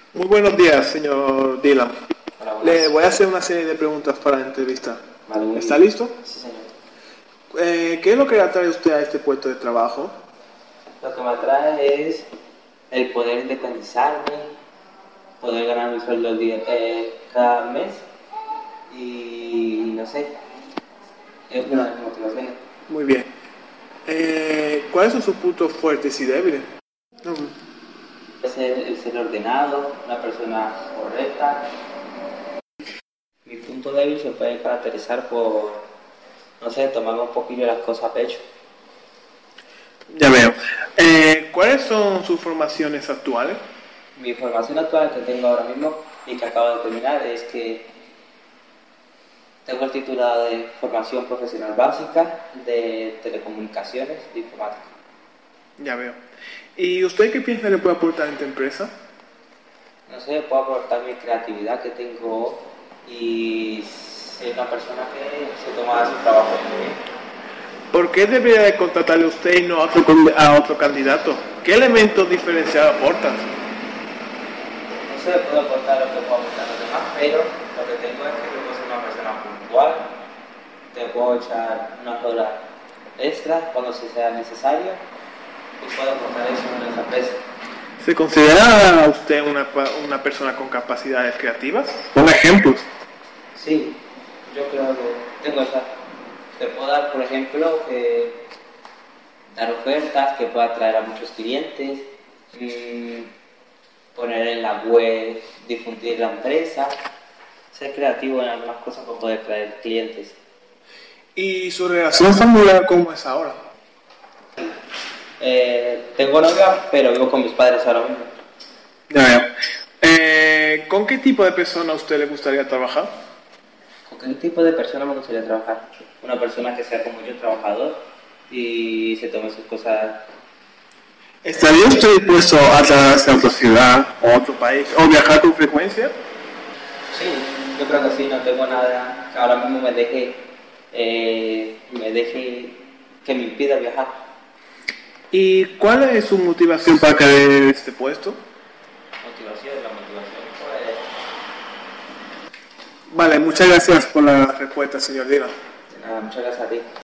Muy buenos días, señor Dylan. Hola, Le buenas. voy a hacer una serie de preguntas para la entrevista. Vale, muy ¿Está bien. listo? Sí, señor. ¿Qué es lo que atrae usted a este puesto de trabajo? Lo que me atrae es el poder independizarme, poder ganar mi sueldo cada mes y no sé, es una de mis motivaciones. Muy bien. ¿Cuáles son sus puntos fuertes y débiles? No, Es el ser ordenado, una persona correcta. Mi punto débil se puede caracterizar por, no sé, tomarme un poquillo las cosas a pecho. ya veo. ¿Cuáles son sus formaciones actuales? Mi formación actual que tengo ahora mismo y que acabo de terminar es que tengo el titulado de Formación Profesional Básica de Telecomunicaciones e Informática. Ya veo. ¿Y usted qué piensa que puede aportar en esta empresa? No sé, puedo aportar mi creatividad que tengo y ser una persona que se toma su trabajo muy bien. ¿Por qué debería de contratarle a usted y no a otro candidato? ¿Qué elementos diferenciados aportan? No sé, puedo aportar lo que puedo aportar a los demás, pero lo que tengo es que yo puedo ser una persona puntual, te puedo echar unas horas extras cuando se sea necesario y puedo aportar eso en esa empresa. ¿Se considera a usted una persona con capacidades creativas? Por ejemplos. Sí, yo creo que tengo esa. Te puedo dar, por ejemplo, dar ofertas que pueda atraer a muchos clientes, poner en la web, difundir la empresa, ser creativo en algunas cosas para poder traer clientes. ¿Y su relación familiar cómo es ahora? Tengo novia, pero vivo con mis padres ahora mismo. Ya veo. ¿Con qué tipo de persona a usted le gustaría trabajar? ¿Con qué tipo de persona me gustaría trabajar? Una persona que sea como yo, trabajador y se tome sus cosas. ¿Estaría usted dispuesto a trasladarse a otra ciudad o a otro país o viajar con frecuencia? Sí, yo creo que sí, no tengo nada que ahora mismo me deje que me impida viajar. ¿Y cuál es su motivación para querer este puesto? La motivación pues... Vale, muchas gracias por la respuesta, señor Dylan. Nada, muchas gracias a ti.